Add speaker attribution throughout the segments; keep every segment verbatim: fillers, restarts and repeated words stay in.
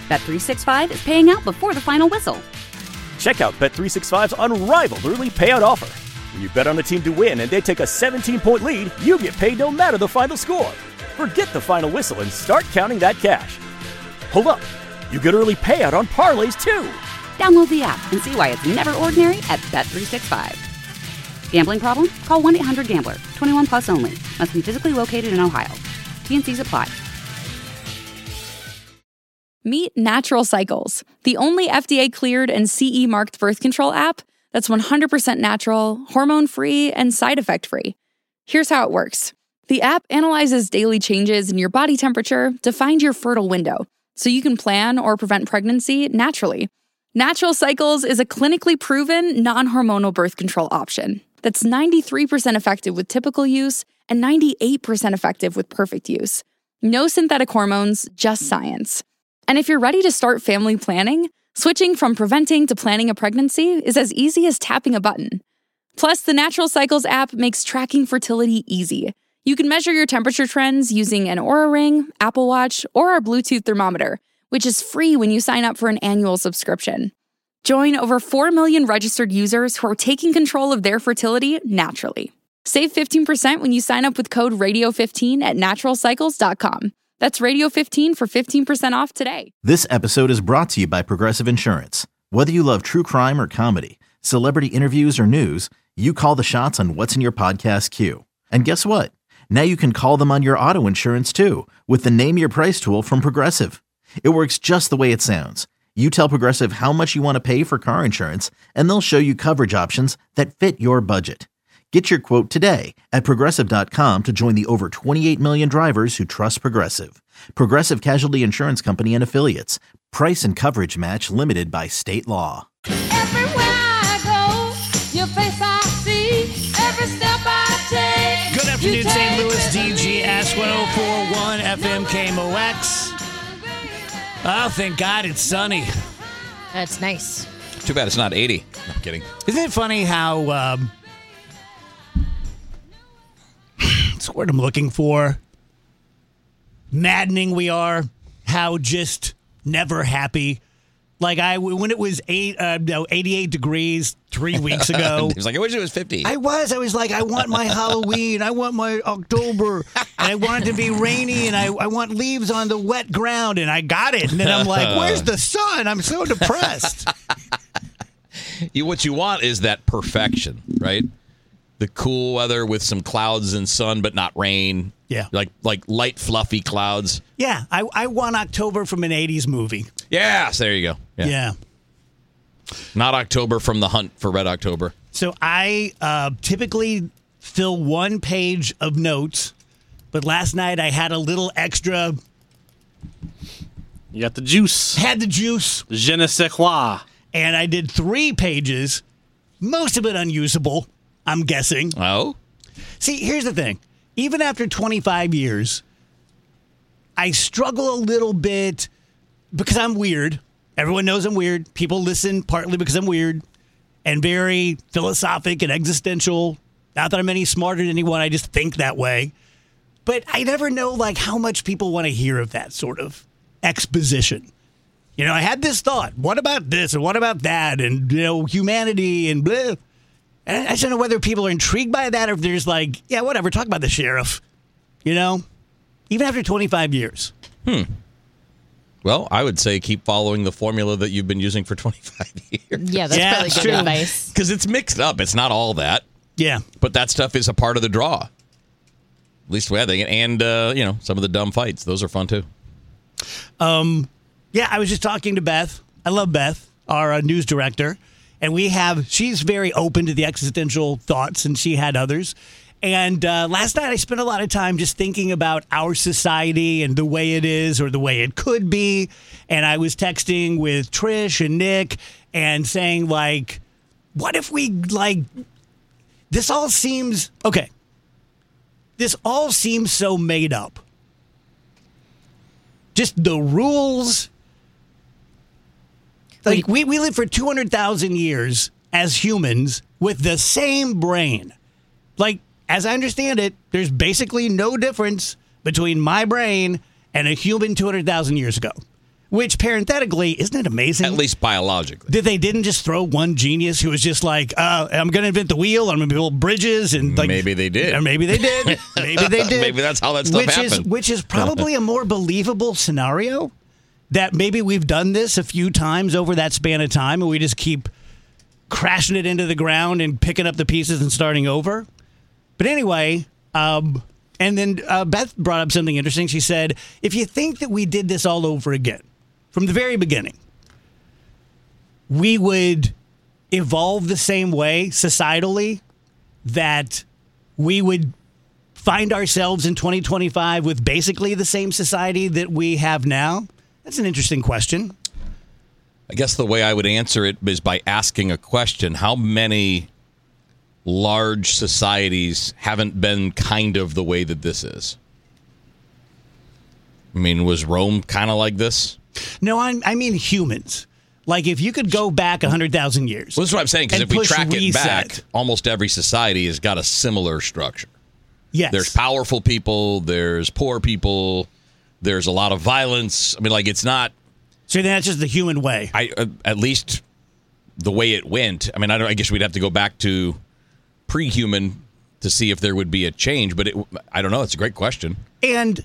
Speaker 1: Bet three sixty-five is paying out before the final whistle.
Speaker 2: Check out Bet three sixty-five's unrivaled early payout offer. When you bet on a team to win and they take a seventeen-point lead, you get paid no matter the final score. Forget the final whistle and start counting that cash. Hold up. You get early payout on parlays, too.
Speaker 1: Download the app and see why it's never ordinary at Bet three sixty-five. Gambling problem? Call one eight hundred gambler. twenty-one plus only. Must be physically located in Ohio. T N Cs apply.
Speaker 3: Meet Natural Cycles, the only F D A-cleared and C E-marked birth control app that's one hundred percent natural, hormone-free, and side effect-free. Here's how it works. The app analyzes daily changes in your body temperature to find your fertile window, so you can plan or prevent pregnancy naturally. Natural Cycles is a clinically proven, non-hormonal birth control option that's ninety-three percent effective with typical use and ninety-eight percent effective with perfect use. No synthetic hormones, just science. And if you're ready to start family planning, switching from preventing to planning a pregnancy is as easy as tapping a button. Plus, the Natural Cycles app makes tracking fertility easy. You can measure your temperature trends using an Oura Ring, Apple Watch, or our Bluetooth thermometer, which is free when you sign up for an annual subscription. Join over four million registered users who are taking control of their fertility naturally. Save fifteen percent when you sign up with code radio fifteen at natural cycles dot com. That's radio fifteen for fifteen percent off today.
Speaker 4: This episode is brought to you by Progressive Insurance. Whether you love true crime or comedy, celebrity interviews or news, you call the shots on what's in your podcast queue. And guess what? Now you can call them on your auto insurance too with the Name Your Price tool from Progressive. It works just the way it sounds. You tell Progressive how much you want to pay for car insurance, and they'll show you coverage options that fit your budget. Get your quote today at Progressive dot com to join the over twenty-eight million drivers who trust Progressive. Progressive Casualty Insurance Company and Affiliates. Price and coverage match limited by state law.
Speaker 5: Everywhere I go, your face I see, every step I take.
Speaker 6: Good afternoon, Saint Louis, D G S one oh four point one F M K M O X. Oh, thank God it's sunny.
Speaker 7: That's nice.
Speaker 8: Too bad it's not eighty. No, I'm kidding.
Speaker 6: Isn't it funny how, um, that's what I'm looking for, maddening we are, how just never happy. Like, I, when it was eight, uh, no, eighty-eight degrees three weeks ago.
Speaker 8: He was like, I wish it was fifty.
Speaker 6: I was. I was like, I want my Halloween. I want my October. And I want it to be rainy. And I, I want leaves on the wet ground. And I got it. And then I'm like, where's the sun? I'm so depressed.
Speaker 8: You, what you want is that perfection, right? The cool weather with some clouds and sun, but not rain.
Speaker 6: Yeah.
Speaker 8: Like like light, fluffy clouds.
Speaker 6: Yeah. I, I want October from an eighties movie.
Speaker 8: Yes, there you go.
Speaker 6: Yeah. yeah.
Speaker 8: Not October from The Hunt for Red October.
Speaker 6: So I uh, typically fill one page of notes, but last night I had a little extra.
Speaker 9: You got the juice.
Speaker 6: Had the juice.
Speaker 9: Je ne sais quoi.
Speaker 6: And I did three pages, most of it unusable, I'm guessing.
Speaker 8: Oh?
Speaker 6: See, here's the thing. Even after twenty-five years, I struggle a little bit because I'm weird. Everyone knows I'm weird. People listen partly because I'm weird and very philosophic and existential. Not that I'm any smarter than anyone. I just think that way. But I never know, like, how much people want to hear of that sort of exposition. You know, I had this thought. What about this and what about that? And, you know, humanity and blah. And I just don't know whether people are intrigued by that or if there's like, yeah, whatever, talk about the sheriff. You know? Even after twenty-five years.
Speaker 8: Hmm. Well, I would say keep following the formula that you've been using for twenty-five years.
Speaker 7: Yeah, that's
Speaker 6: yeah,
Speaker 7: probably good
Speaker 6: true.
Speaker 7: advice.
Speaker 8: Because it's mixed up. It's not all that.
Speaker 6: Yeah.
Speaker 8: But that stuff is a part of the draw. At least the way I think it. And, uh, you know, some of the dumb fights. Those are fun, too.
Speaker 6: Um, yeah, I was just talking to Beth. I love Beth, our uh, news director. And we have, she's very open to the existential thoughts, and she had others. And uh, last night I spent a lot of time just thinking about our society and the way it is or the way it could be. And I was texting with Trish and Nick and saying, like, what if we, like, this all seems, okay, this all seems so made up. Just the rules. Like, we, we live for two hundred thousand years as humans with the same brain. Like, as I understand it, there's basically no difference between my brain and a human two hundred thousand years ago. Which, parenthetically, isn't it amazing?
Speaker 8: At least biologically.
Speaker 6: That they didn't just throw one genius who was just like, uh, I'm going to invent the wheel, I'm going to build bridges. And like,
Speaker 8: Maybe they did.
Speaker 6: Or maybe they did. Maybe they did.
Speaker 8: Maybe that's how that stuff
Speaker 6: which
Speaker 8: happened.
Speaker 6: Is, which is probably a more believable scenario, that maybe we've done this a few times over that span of time, and we just keep crashing it into the ground and picking up the pieces and starting over. But anyway, um, and then uh, Beth brought up something interesting. She said, if you think that we did this all over again, from the very beginning, we would evolve the same way societally, that we would find ourselves in twenty twenty-five with basically the same society that we have now? That's an interesting question.
Speaker 8: I guess the way I would answer it is by asking a question. How many large societies haven't been kind of the way that this is? I mean, was Rome kind of like this?
Speaker 6: No, I, I mean humans. Like, if you could go back one hundred thousand years.
Speaker 8: Well, that's what I'm saying, because
Speaker 6: and
Speaker 8: if we
Speaker 6: push
Speaker 8: track it
Speaker 6: reset.
Speaker 8: back, almost every society has got a similar structure.
Speaker 6: Yes.
Speaker 8: There's powerful people, there's poor people, there's a lot of violence. I mean, like, it's not...
Speaker 6: So that's just the human way.
Speaker 8: I uh, At least the way it went. I mean, I, don't, I guess we'd have to go back to pre-human to see if there would be a change, but it, I don't know. It's a great question.
Speaker 6: And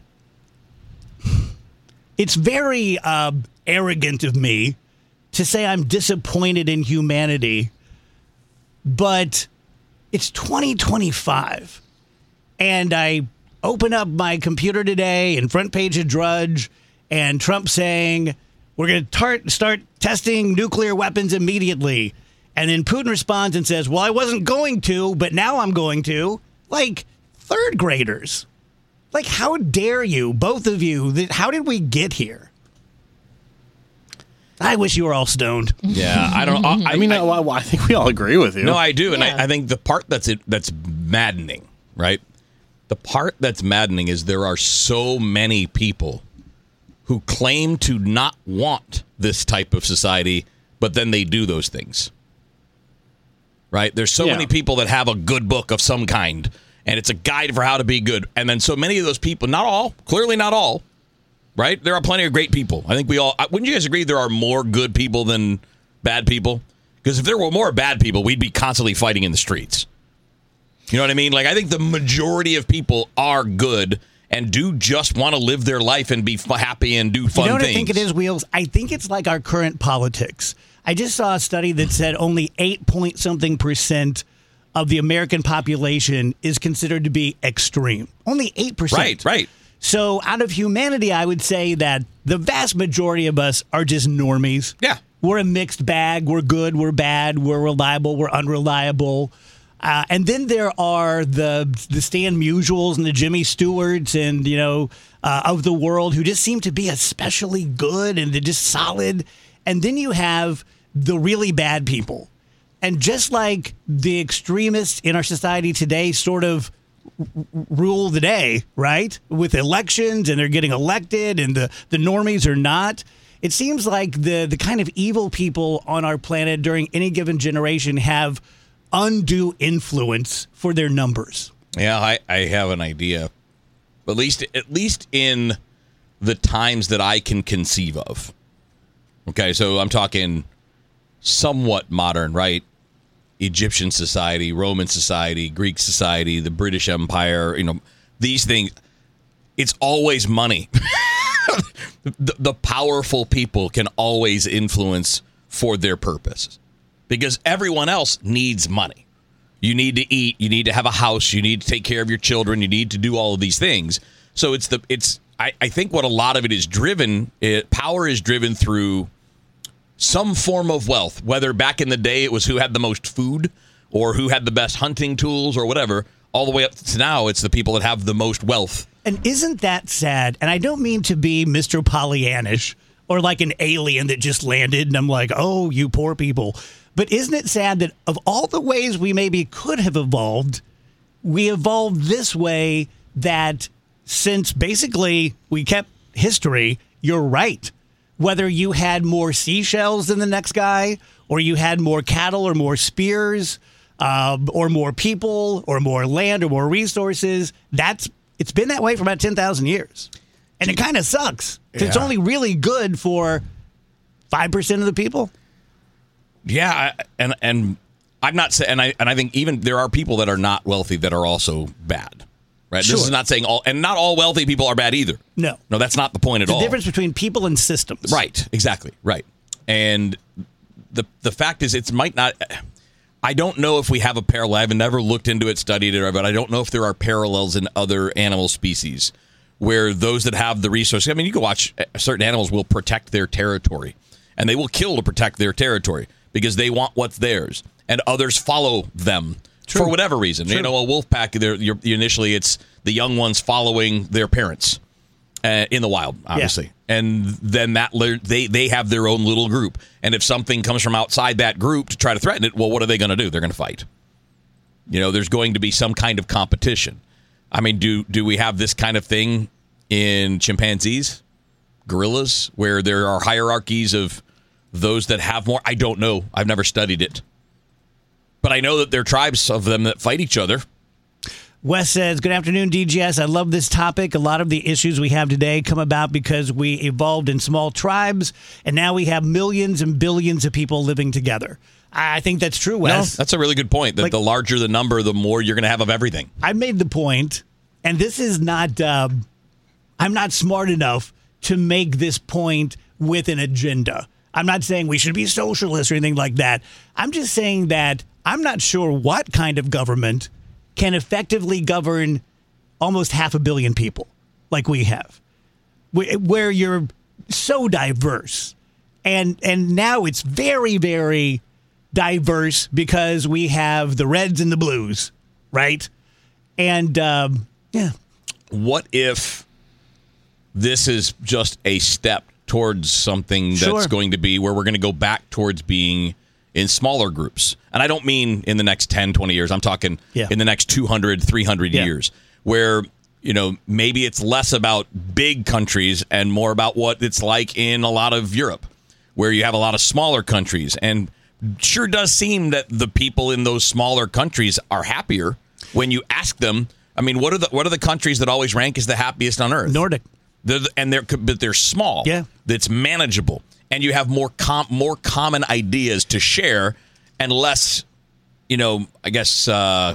Speaker 6: it's very uh, arrogant of me to say I'm disappointed in humanity, but it's twenty twenty-five, and I open up my computer today and front page of Drudge, and Trump saying, we're going to tar- start testing nuclear weapons immediately. And then Putin responds and says, well, I wasn't going to, but now I'm going to. Like, third graders. Like, how dare you, both of you? That, how did we get here? I wish you were all stoned.
Speaker 8: Yeah, I don't. I,
Speaker 9: I mean, I, I, I think we all agree with you.
Speaker 8: No, I do, and
Speaker 7: Yeah.
Speaker 8: I, I think the part that's it, that's maddening, right? The part that's maddening is there are so many people who claim to not want this type of society, but then they do those things. Right? There's so
Speaker 9: Yeah.
Speaker 8: many people that have a good book of some kind, and it's a guide for how to be good. And then so many of those people, not all, clearly not all, right? There are plenty of great people. I think we all, wouldn't you guys agree there are more good people than bad people? Because if there were more bad people, we'd be constantly fighting in the streets. You know what I mean? Like, I think the majority of people are good and do just want to live their life and be f- happy and do fun
Speaker 6: You know what
Speaker 8: things.
Speaker 6: I think it is, Wheels? I think it's like our current politics. I just saw a study that said only eight point something percent of the American population is considered to be extreme. Only eight percent.
Speaker 8: Right, right.
Speaker 6: So out of humanity, I would say that the vast majority of us are just normies.
Speaker 8: Yeah.
Speaker 6: We're a mixed bag. We're good. We're bad. We're reliable. We're unreliable. Uh, and then there are the the Stan Musials and the Jimmy Stewarts and, you know, uh, of the world who just seem to be especially good and they're just solid. And then you have the really bad people. And just like the extremists in our society today sort of r- rule the day, right? With elections and they're getting elected and the, the normies are not. It seems like the, the kind of evil people on our planet during any given generation have undue influence for their numbers.
Speaker 8: Yeah, I, I have an idea. At least at least in the times that I can conceive of. Okay, so I'm talking somewhat modern, right? Egyptian society, Roman society, Greek society, the British Empire, you know, these things. It's always money. the, the powerful people can always influence for their purposes because everyone else needs money. You need to eat, you need to have a house, you need to take care of your children, you need to do all of these things. So it's the it's I, I think what a lot of it is driven, it, power is driven through some form of wealth, whether back in the day it was who had the most food or who had the best hunting tools or whatever, all the way up to now it's the people that have the most wealth.
Speaker 6: And isn't that sad? And I don't mean to be Mister Pollyannish or like an alien that just landed and I'm like, oh, you poor people. But isn't it sad that of all the ways we maybe could have evolved, we evolved this way that since basically we kept history, you're right. Whether you had more seashells than the next guy, or you had more cattle or more spears, uh, or more people or more land or more resources, that's it's been that way for about ten thousand years. And it kind of sucks. It's
Speaker 8: Yeah.
Speaker 6: only really good for five percent of the people.
Speaker 8: Yeah, I- and and I'm not saying, and I and I think even there are people that are not wealthy that are also bad, right?
Speaker 6: Sure.
Speaker 8: This is not saying all, and not all wealthy people are bad either.
Speaker 6: No.
Speaker 8: No, that's not the point at
Speaker 6: The
Speaker 8: all.
Speaker 6: difference between people and systems.
Speaker 8: Right, exactly, right. And the the fact is, it might not. I don't know if we have a parallel. I've never looked into it, studied it, but I don't know if there are parallels in other animal species where those that have the resources. I mean, you can watch certain animals will protect their territory, and they will kill to protect their territory because they want what's theirs, and others follow them
Speaker 6: True.
Speaker 8: for whatever reason.
Speaker 6: True.
Speaker 8: You know, a wolf pack. They're, you're, initially, it's the young ones following their parents uh, in the wild, obviously.
Speaker 6: Yeah.
Speaker 8: And then that they they have their own little group. And if something comes from outside that group to try to threaten it, well, what are they going to do? They're going to fight. You know, there's going to be some kind of competition. I mean, do do we have this kind of thing in chimpanzees, gorillas, where there are hierarchies of those that have more? I don't know. I've never studied it. But I know that there are tribes of them that fight each other.
Speaker 6: Wes says, good afternoon, D G S. I love this topic. A lot of the issues we have today come about because we evolved in small tribes, and now we have millions and billions of people living together. I think that's true,
Speaker 8: No,
Speaker 6: Wes.
Speaker 8: that's a really good point. That
Speaker 6: Like-
Speaker 8: the larger the number, the more you're going to have of everything.
Speaker 6: I made the point, and this is not, um, I'm not smart enough to make this point with an agenda. I'm not saying we should be socialists or anything like that. I'm just saying that I'm not sure what kind of government can effectively govern almost half a billion people like we have, where where you're so diverse. And and now it's very, very diverse because we have the reds and the blues, right? And, um, yeah.
Speaker 8: What if this is just a step towards something that's
Speaker 6: Sure.
Speaker 8: going to be where we're going to go back towards being in smaller groups? And I don't mean in the next ten, twenty years. I'm talking
Speaker 6: Yeah.
Speaker 8: in the next two hundred, three hundred
Speaker 6: Yeah.
Speaker 8: years, where, you know, maybe it's less about big countries and more about what it's like in a lot of Europe, where you have a lot of smaller countries. And sure does seem that the people in those smaller countries are happier when you ask them. I mean, what are the what are the countries that always rank as the happiest on earth?
Speaker 6: Nordic.
Speaker 8: They're, and they're but they're small.
Speaker 6: Yeah.
Speaker 8: That's manageable, and you have more com- more common ideas to share, and less, you know, I guess uh,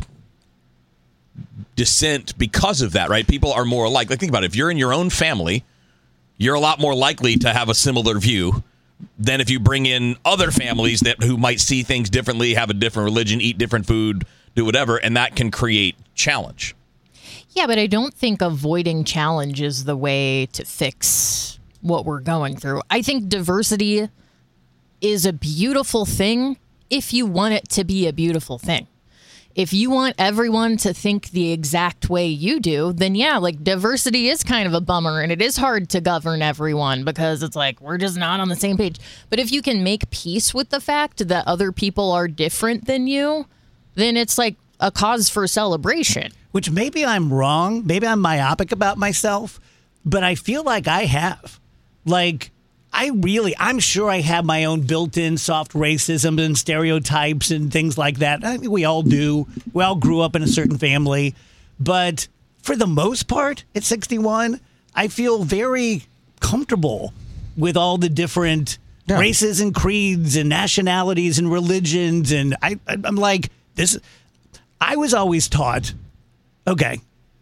Speaker 8: dissent because of that. Right? People are more alike. Like, think about it. If you're in your own family, you're a lot more likely to have a similar view than if you bring in other families that who might see things differently, have a different religion, eat different food, do whatever, and that can create challenge.
Speaker 7: Yeah, but I don't think avoiding challenge is the way to fix what we're going through. I think diversity is a beautiful thing if you want it to be a beautiful thing. If you want everyone to think the exact way you do, then yeah, like diversity is kind of a bummer, and it is hard to govern everyone because it's like we're just not on the same page. But if you can make peace with the fact that other people are different than you, then it's like a cause for celebration.
Speaker 6: Which maybe I'm wrong. Maybe I'm myopic about myself, but I feel like I have. Like, I really, I'm sure I have my own built-in soft racism and stereotypes and things like that. I think we all do. We all grew up in a certain family. But for the most part, at sixty-one, I feel very comfortable with all the different
Speaker 8: Yeah.
Speaker 6: races and creeds and nationalities and religions. And I, I, I'm like, this, I was always taught, okay,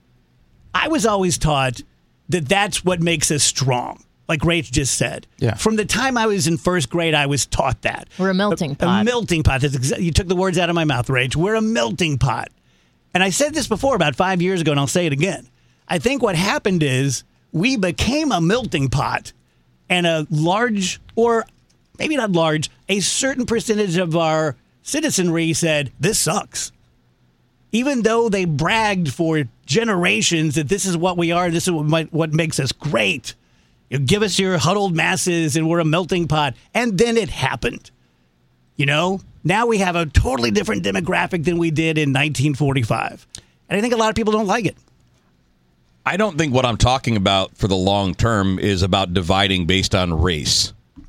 Speaker 6: I was always taught that that's what makes us strong. Like Rach just said.
Speaker 9: Yeah.
Speaker 6: From the time I was in first grade, I was taught that.
Speaker 7: We're a melting
Speaker 6: A,
Speaker 7: pot.
Speaker 6: a melting pot. That's exa- you took the words out of my mouth, Rach. We're a melting pot. And I said this before about five years ago, and I'll say it again. I think what happened is we became a melting pot, and a large, or maybe not large, a certain percentage of our citizenry said, this sucks. Even though they bragged for generations that this is what we are, this is what, might, what makes us great. You give us your huddled masses and we're a melting pot. And then it happened. You know, now we have a totally different demographic than we did in nineteen forty-five. And I think a lot of people don't like it.
Speaker 8: I don't think what I'm talking about for the long term is about dividing based on race.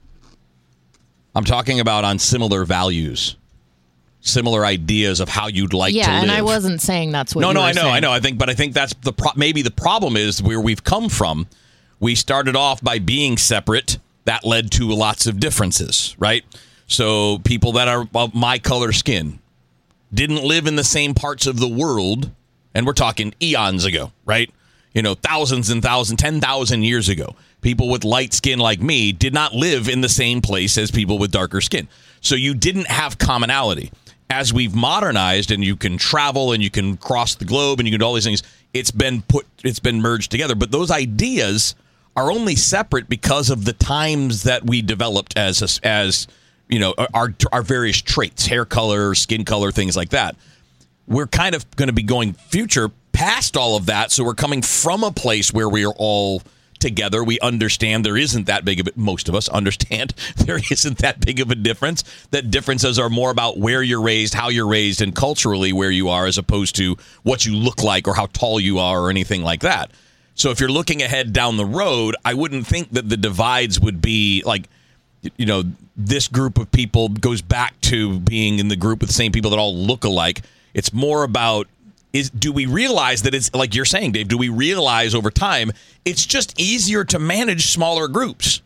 Speaker 8: I'm talking about on similar values, similar ideas of how you'd like
Speaker 7: yeah,
Speaker 8: to live.
Speaker 7: and I wasn't saying that's what
Speaker 8: No,
Speaker 7: you
Speaker 8: no,
Speaker 7: were
Speaker 8: I know,
Speaker 7: saying.
Speaker 8: I know. I think, but I think that's the pro- maybe the problem is where we've come from. we started off by being separate. That led to lots of differences, right? So people that are of my color skin didn't live in the same parts of the world, and we're talking eons ago, right? You know, thousands and thousands, ten thousand years ago. People with light skin like me did not live in the same place as people with darker skin. So you didn't have commonality. As we've modernized and you can travel and you can cross the globe and you can do all these things, it's been put, it's been merged together. But those ideas are only separate because of the times that we developed as as you know our our various traits, hair color, skin color, things like that. We're kind of going to be going future past all of that, so we're coming from a place where we are all together. We understand there isn't that big of a, most of us understand there isn't that big of a difference. That differences are more about where you're raised, how you're raised, and culturally where you are, as opposed to what you look like or how tall you are or anything like that. So if you're looking ahead down the road, I wouldn't think that the divides would be like, you know, this group of people goes back to being in the group with the same people that all look alike. It's more about, is do we realize that it's, like you're saying, Dave, do we realize over time it's just easier to manage smaller groups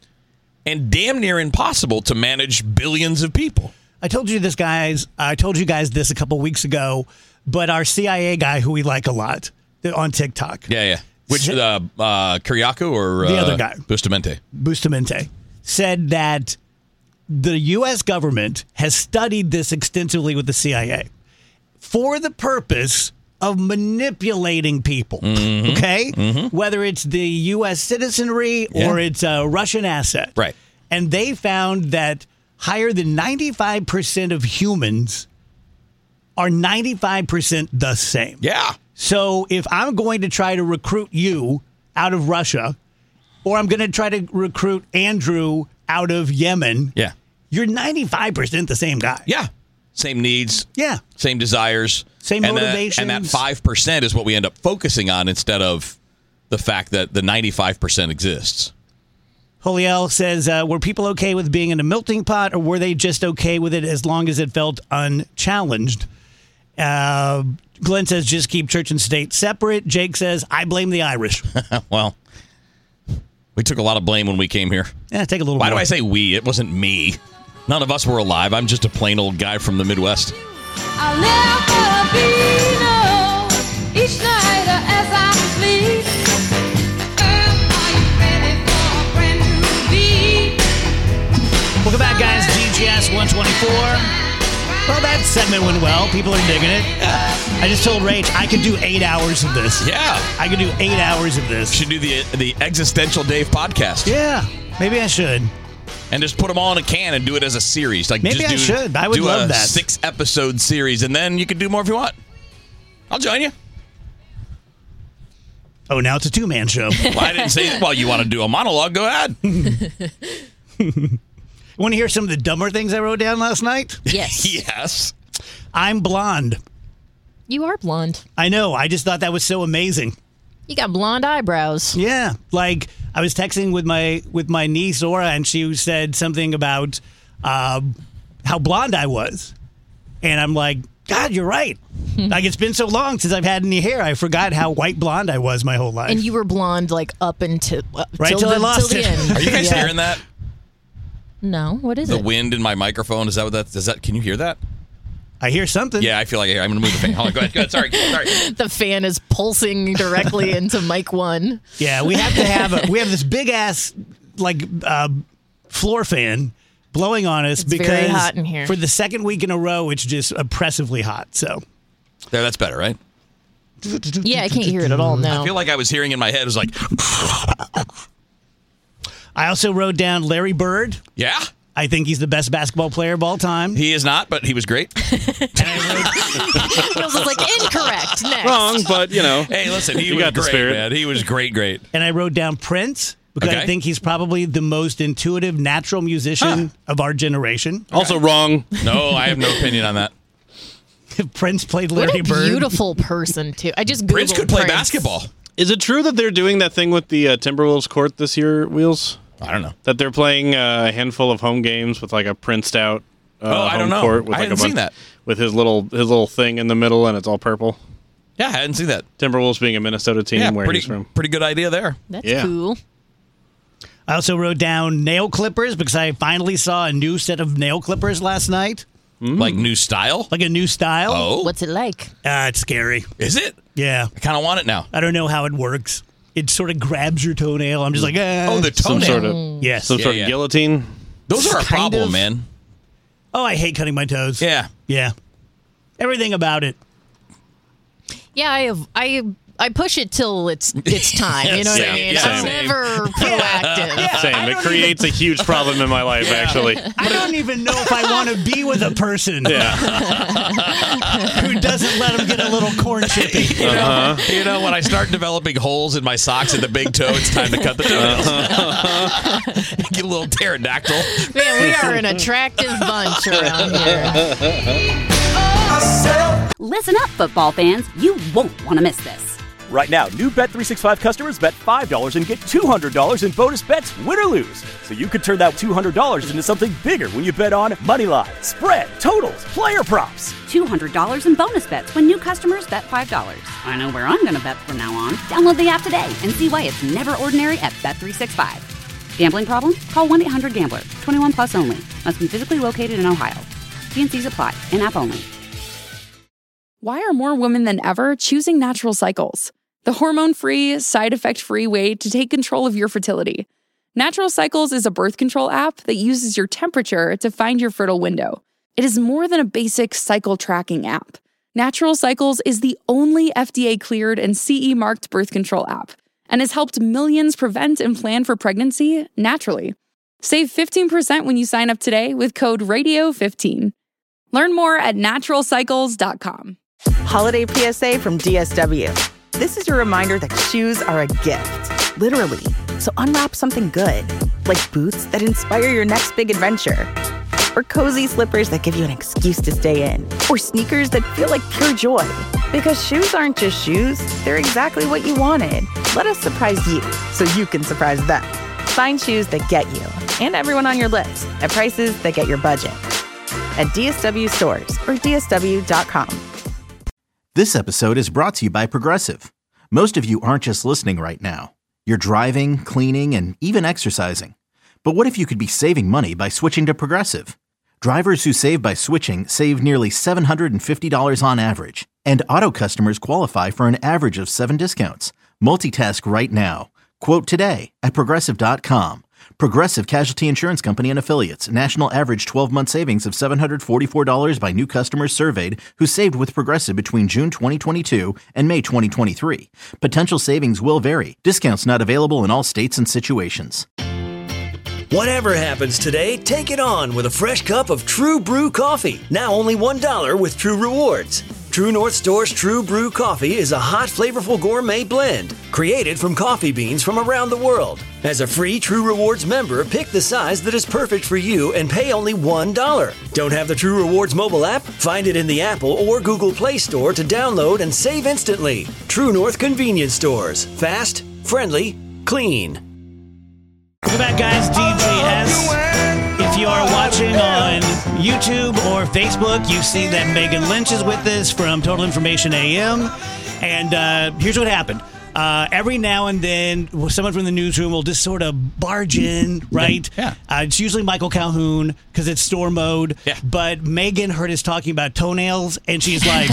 Speaker 8: and damn near impossible to manage billions of people?
Speaker 6: I told you this, guys. I told you guys this a couple weeks ago, but our C I A guy who we like a lot on TikTok.
Speaker 8: Yeah, yeah. Which, uh, uh, Kiriakou or
Speaker 6: the
Speaker 8: uh,
Speaker 6: other guy,
Speaker 8: Bustamante?
Speaker 6: Bustamante said that the U S government has studied this extensively with the C I A for the purpose of manipulating people.
Speaker 8: Mm-hmm.
Speaker 6: Okay?
Speaker 8: Mm-hmm.
Speaker 6: Whether it's the U S citizenry
Speaker 8: Yeah.
Speaker 6: or it's a Russian asset.
Speaker 8: Right.
Speaker 6: And they found that higher than ninety-five percent of humans are ninety-five percent the same.
Speaker 8: Yeah.
Speaker 6: So if I'm going to try to recruit you out of Russia, or I'm going to try to recruit Andrew out of Yemen,
Speaker 8: Yeah.
Speaker 6: you're ninety-five percent the same guy.
Speaker 8: Yeah. Same needs.
Speaker 6: Yeah.
Speaker 8: Same desires.
Speaker 6: Same
Speaker 8: and
Speaker 6: motivations.
Speaker 8: That, and that five percent is what we end up focusing on instead of the fact that the ninety-five percent exists.
Speaker 6: Joliel says, uh, were people okay with being in a melting pot, or were they just okay with it as long as it felt unchallenged? Uh, Glenn says, just keep church and state separate. Jake says, I blame the Irish.
Speaker 8: Well, we took a lot of blame when we came here.
Speaker 6: Yeah, take a little
Speaker 8: Why
Speaker 6: more.
Speaker 8: do I say we? It wasn't me. None of us were alive. I'm just a plain old guy from the Midwest.
Speaker 5: I'll never be no each night as I sleep. Girl, are you ready for a brand new beat?
Speaker 6: Welcome back, guys. D G S one twenty-four. Well, that segment went well. People are digging it. I just told Rach I could do eight hours of this.
Speaker 8: Yeah.
Speaker 6: I could do eight hours of this.
Speaker 8: Should do the the Existential Dave podcast.
Speaker 6: Yeah, maybe I should.
Speaker 8: And just put them all in a can and do it as a series. Like
Speaker 6: Maybe
Speaker 8: just
Speaker 6: I
Speaker 8: do,
Speaker 6: should. I would
Speaker 8: do
Speaker 6: love
Speaker 8: a
Speaker 6: that.
Speaker 8: Six episode series, and then you can do more if you want. I'll join you.
Speaker 6: Oh, now it's a two man show.
Speaker 8: Well, I didn't say. Well, you want to do a monologue? Go ahead.
Speaker 6: Want to hear some of the dumber things I wrote down last night?
Speaker 7: Yes.
Speaker 8: Yes.
Speaker 6: I'm blonde.
Speaker 7: You are blonde.
Speaker 6: I know. I just thought that was so amazing.
Speaker 7: You got blonde eyebrows.
Speaker 6: Yeah, like I was texting with my with my niece Zora, and she said something about uh, how blonde I was, and I'm like, God, you're right. Like it's been so long since I've had any hair, I forgot how white blonde I was my whole life.
Speaker 7: And you were blonde like up until uh,
Speaker 6: Right
Speaker 7: till,
Speaker 6: till
Speaker 7: the,
Speaker 6: I lost
Speaker 7: till the
Speaker 6: it.
Speaker 7: end.
Speaker 8: Are you guys
Speaker 7: Yeah.
Speaker 8: hearing that?
Speaker 7: No. What is
Speaker 8: The
Speaker 7: it?
Speaker 8: wind in my microphone. Is that what that? Is that? Can you hear that?
Speaker 6: I hear something.
Speaker 8: Yeah, I feel like I hear. I'm going to move the fan. Hold on. Go ahead. Go ahead. Sorry. Sorry.
Speaker 7: The fan is pulsing directly into mic one.
Speaker 6: Yeah, we have to have a, we have this big ass like uh, floor fan blowing on us
Speaker 7: It's
Speaker 6: because
Speaker 7: very hot in here.
Speaker 6: for the second week in a row, it's just oppressively hot. So
Speaker 8: There. That's better, right?
Speaker 7: Yeah, I can't hear it at all now.
Speaker 8: I feel like I was hearing in my head. It was like,
Speaker 6: I also wrote down Larry Bird.
Speaker 8: yeah,
Speaker 6: I think he's the best basketball player of all time.
Speaker 8: he is not, but he was great.
Speaker 7: It was like incorrect. Next.
Speaker 9: Wrong, but you know.
Speaker 8: Hey, listen, he
Speaker 9: You
Speaker 8: was
Speaker 9: got the
Speaker 8: great,
Speaker 9: spirit.
Speaker 8: man. He was great, great.
Speaker 6: And I wrote down Prince because
Speaker 8: Okay.
Speaker 6: I think he's probably the most intuitive, natural musician of our generation.
Speaker 9: Also wrong.
Speaker 8: No, I have no opinion on that.
Speaker 6: Prince played
Speaker 7: What
Speaker 6: Larry
Speaker 7: a
Speaker 6: Bird.
Speaker 7: beautiful person too. I just Googled
Speaker 8: Prince could play
Speaker 7: Prince.
Speaker 8: basketball.
Speaker 9: Is it true that they're doing that thing with the uh, Timberwolves court this year, Wheels?
Speaker 8: I don't know.
Speaker 9: That they're playing uh, a handful of home games with like a Princed out uh,
Speaker 8: Oh, I
Speaker 9: home
Speaker 8: don't know.
Speaker 9: court with
Speaker 8: I
Speaker 9: like
Speaker 8: hadn't
Speaker 9: a bunch,
Speaker 8: seen that.
Speaker 9: with his little his little thing in the middle and it's all purple.
Speaker 8: Yeah, I hadn't seen that.
Speaker 9: Timberwolves being a Minnesota team
Speaker 8: Yeah,
Speaker 9: where
Speaker 8: pretty,
Speaker 9: he's from.
Speaker 8: pretty good idea there.
Speaker 7: That's
Speaker 9: Yeah.
Speaker 7: cool.
Speaker 6: I also wrote down nail clippers because I finally saw a new set of nail clippers last night.
Speaker 8: Like new style?
Speaker 6: Like a new style.
Speaker 8: Oh.
Speaker 7: What's it like?
Speaker 6: Uh, it's scary.
Speaker 8: Is it?
Speaker 6: Yeah.
Speaker 8: I kind of want it now.
Speaker 6: I don't know how it works. It sort of grabs your toenail. I'm just like, eh.
Speaker 8: Oh, the
Speaker 9: Some
Speaker 8: toenail.
Speaker 9: sort of
Speaker 6: Yes.
Speaker 9: some
Speaker 8: Yeah,
Speaker 9: sort
Speaker 8: yeah.
Speaker 9: of guillotine.
Speaker 8: Those are a
Speaker 7: Kind
Speaker 8: problem,
Speaker 7: of.
Speaker 8: man.
Speaker 6: Oh, I hate cutting my toes.
Speaker 8: Yeah.
Speaker 6: Yeah. Everything about it.
Speaker 7: Yeah, I have, I I push it till it's it's time. You know what
Speaker 8: Yeah,
Speaker 7: I mean?
Speaker 8: yeah,
Speaker 7: I'm
Speaker 8: same.
Speaker 7: never proactive.
Speaker 9: Same. It creates a huge problem in my life, actually.
Speaker 6: I don't even know if I want to be with a person
Speaker 9: Yeah.
Speaker 6: who doesn't let them get a little corn chippy.
Speaker 8: You know, you know, when I start developing holes in my socks at the big toe, it's time to cut the toenails. Get a little pterodactyl.
Speaker 7: Man, we are an attractive bunch around here.
Speaker 1: Listen up, football fans. You won't want to miss this.
Speaker 2: Right now, new Bet three sixty-five customers bet five dollars and get two hundred dollars in bonus bets, win or lose. So you could turn that two hundred dollars into something bigger when you bet on moneyline, spread, totals, player props.
Speaker 1: two hundred dollars in bonus bets when new customers bet five dollars. I know where I'm going to bet from now on. Download the app today and see why it's never ordinary at Bet three sixty-five. Gambling problem? Call one eight hundred gambler. twenty-one plus only. Must be physically located in Ohio. T N Cs apply. In-app only.
Speaker 3: Why are more women than ever choosing Natural Cycles? The hormone-free, side-effect-free way to take control of your fertility. Natural Cycles is a birth control app that uses your temperature to find your fertile window. It is more than a basic cycle tracking app. Natural Cycles is the only F D A-cleared and C E-marked birth control app and has helped millions prevent and plan for pregnancy naturally. Save fifteen percent when you sign up today with code radio fifteen. Learn more at natural cycles dot com.
Speaker 10: Holiday P S A from D S W. This is your reminder that shoes are a gift, literally. So unwrap something good, like boots that inspire your next big adventure, or cozy slippers that give you an excuse to stay in, or sneakers that feel like pure joy. Because shoes aren't just shoes, they're exactly what you wanted. Let us surprise you so you can surprise them. Find shoes that get you and everyone on your list at prices that get your budget. At D S W stores or D S W dot com.
Speaker 4: This episode is brought to you by Progressive. Most of you aren't just listening right now. You're driving, cleaning, and even exercising. But what if you could be saving money by switching to Progressive? Drivers who save by switching save nearly seven hundred fifty dollars on average. And auto customers qualify for an average of seven discounts. Multitask right now. Quote today at Progressive dot com. Progressive Casualty Insurance Company and Affiliates. National average twelve-month savings of seven hundred forty-four dollars by new customers surveyed who saved with Progressive between June twenty twenty-two and May twenty twenty-three. Potential savings will vary. Discounts not available in all states and situations.
Speaker 11: Whatever happens today, take it on with a fresh cup of True Brew coffee. Now only one dollar with True Rewards. True North Store's True Brew coffee is a hot, flavorful gourmet blend created from coffee beans from around the world. As a free True Rewards member, pick the size that is perfect for you and pay only one dollar. Don't have the True Rewards mobile app? Find it in the Apple or Google Play Store to download and save instantly. True North Convenience Stores. Fast, friendly, clean.
Speaker 6: Welcome back, guys. D J S. If you are watching on YouTube or Facebook, you see that Megan Lynch is with us from Total Information A M. And uh, here's what happened. Uh, every now and then, someone from the newsroom will just sort of barge in, right?
Speaker 8: Yeah.
Speaker 6: Uh, it's usually Michael Calhoun because it's store mode.
Speaker 8: Yeah.
Speaker 6: But Megan heard us talking about toenails, and she's like,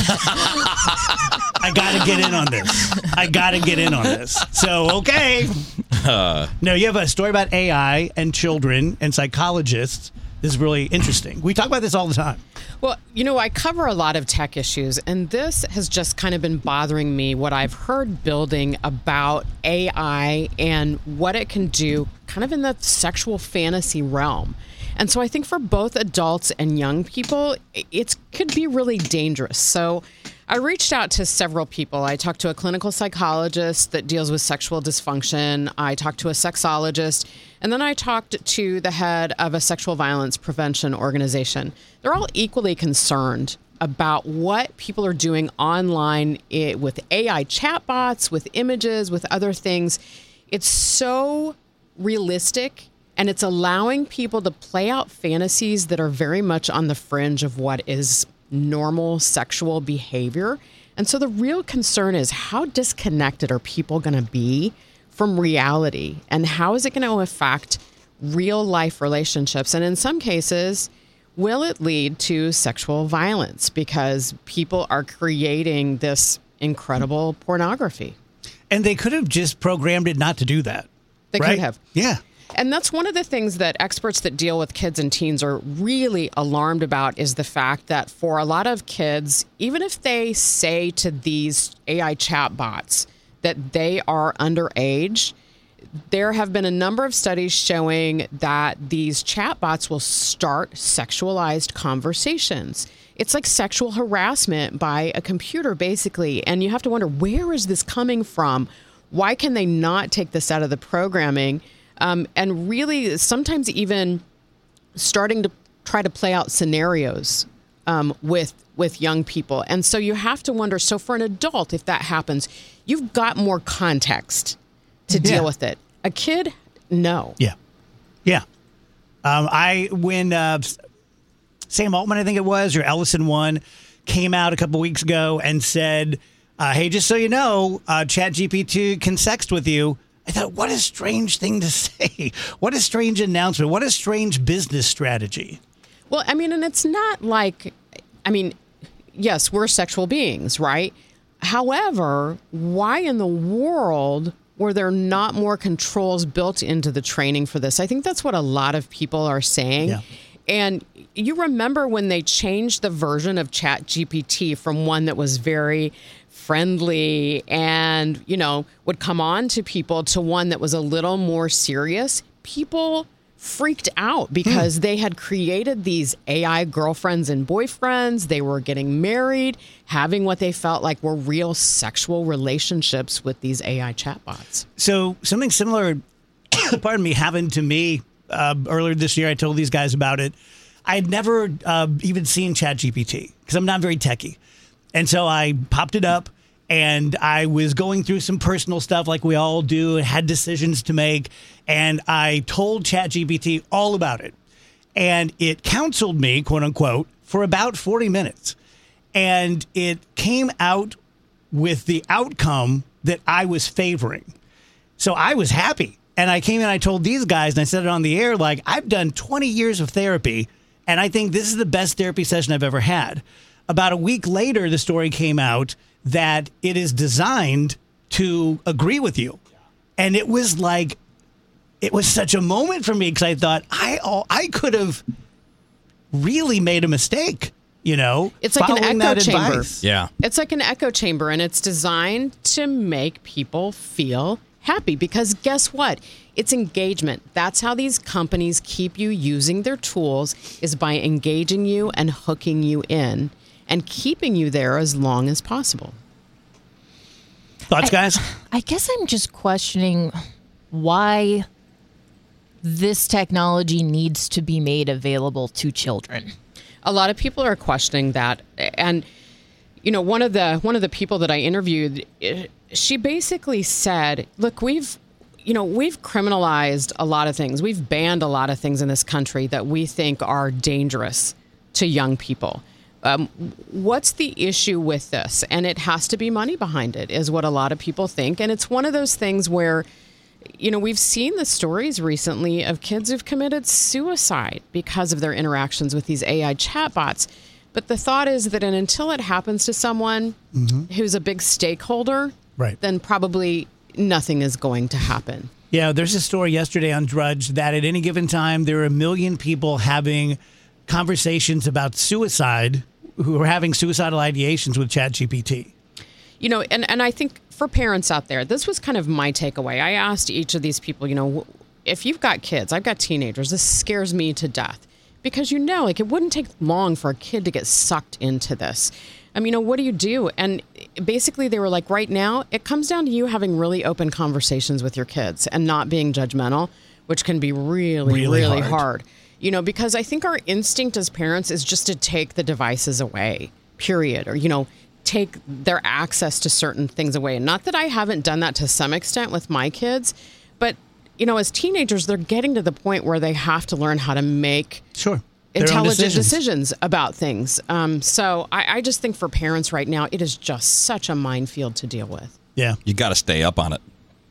Speaker 6: I got to get in on this. I got to get in on this. So, okay.
Speaker 8: Uh,
Speaker 6: No, you have a story about A I and children and psychologists. This is really interesting. We talk about this all the time.
Speaker 12: Well, you know, I cover a lot of tech issues, and this has just kind of been bothering me, what I've heard building about A I and what it can do kind of in the sexual fantasy realm. And so I think for both adults and young people, it could be really dangerous. So I reached out to several people. I talked to a clinical psychologist that deals with sexual dysfunction. I talked to a sexologist. And then I talked to the head of a sexual violence prevention organization. They're all equally concerned about what people are doing online with A I chatbots, with images, with other things. It's so realistic, and it's allowing people to play out fantasies that are very much on the fringe of what is normal sexual behavior. And so the real concern is, how disconnected are people going to be from reality? And how is it going to affect real life relationships? And in some cases, will it lead to sexual violence because people are creating this incredible pornography?
Speaker 6: And they could have just programmed it not to do that.
Speaker 12: They
Speaker 6: right?
Speaker 12: could have.
Speaker 6: Yeah.
Speaker 12: And that's one of the things that experts that deal with kids and teens are really alarmed about is the fact that for a lot of kids, even if they say to these A I chatbots that they are underage, there have been a number of studies showing that these chatbots will start sexualized conversations. It's like sexual harassment by a computer, basically. And you have to wonder, where is this coming from? Why can they not take this out of the programming? Um, and really, sometimes even starting to try to play out scenarios um, with with young people. And so you have to wonder, so for an adult, if that happens, you've got more context to deal
Speaker 6: Yeah.
Speaker 12: with it. A kid, no.
Speaker 6: Yeah. Yeah. Um, I, when uh, Sam Altman, I think it was, or Ellison one, came out a couple weeks ago and said, uh, hey, just so you know, uh, ChatGPT can sext with you. I thought, what a strange thing to say. What a strange announcement. What a strange business strategy.
Speaker 12: Well, I mean, and it's not like, I mean, yes, we're sexual beings, right? However, why in the world were there not more controls built into the training for this? I think that's what a lot of people are saying.
Speaker 6: Yeah.
Speaker 12: And you remember when they changed the version of ChatGPT from one that was very friendly and, you know, would come on to people to one that was a little more serious? People freaked out because they had created these A I girlfriends and boyfriends. They were getting married, having what they felt like were real sexual relationships with these A I chatbots.
Speaker 6: So something similar, pardon me, happened to me uh, earlier this year. I told these guys about it. I had never uh, even seen ChatGPT because I'm not very techie. And so I popped it up and I was going through some personal stuff like we all do and had decisions to make. And I told ChatGPT all about it. And it counseled me, quote unquote, for about forty minutes. And it came out with the outcome that I was favoring. So I was happy. And I came in and I told these guys, and I said it on the air, like, I've done twenty years of therapy, and I think this is the best therapy session I've ever had. About a week later, the story came out that it is designed to agree with you. And it was like, it was such a moment for me because I thought, I oh, I could have really made a mistake, you know?
Speaker 12: It's like an
Speaker 6: following
Speaker 12: echo
Speaker 6: that
Speaker 12: chamber.
Speaker 6: advice.
Speaker 8: Yeah.
Speaker 12: It's like an echo chamber, and it's designed to make people feel happy because guess what? It's engagement. That's how these companies keep you using their tools, is by engaging you and hooking you in and keeping you there as long as possible.
Speaker 6: Thoughts, guys?
Speaker 7: I guess I'm just questioning why this technology needs to be made available to children.
Speaker 12: A lot of people are questioning that, and you know, one of the one of the people that I interviewed, eh, she basically said, "Look, we've you know, we've criminalized a lot of things. We've banned a lot of things in this country that we think are dangerous to young people. Um, what's the issue with this?" And it has to be money behind it, is what a lot of people think. And it's one of those things where, you know, we've seen the stories recently of kids who've committed suicide because of their interactions with these A I chatbots. But the thought is that and until it happens to someone
Speaker 6: Mm-hmm.
Speaker 12: who's a big stakeholder,
Speaker 6: Right.
Speaker 12: then probably nothing is going to happen.
Speaker 6: Yeah, there's a story yesterday on Drudge that at any given time, there are a million people having conversations about suicide who are having suicidal ideations with ChatGPT.
Speaker 12: You know, and, and I think for parents out there, this was kind of my takeaway. I asked each of these people, you know, if you've got kids, I've got teenagers, this scares me to death. Because, you know, like it wouldn't take long for a kid to get sucked into this. I mean, you know, what do you do? And basically they were like, right now, it comes down to you having really open conversations with your kids and not being judgmental, which can be really,
Speaker 6: Really
Speaker 12: really,
Speaker 6: hard.
Speaker 12: hard. You know, because I think our instinct as parents is just to take the devices away, period. Or, you know, take their access to certain things away. And not that I haven't done that to some extent with my kids, but, you know, as teenagers, they're getting to the point where they have to learn how to make
Speaker 6: Sure. Their own
Speaker 12: intelligent
Speaker 6: decisions.
Speaker 12: decisions. about things. Um, so I, I just think for parents right now, it is just such a minefield to deal with.
Speaker 6: Yeah.
Speaker 8: You got to stay up on it.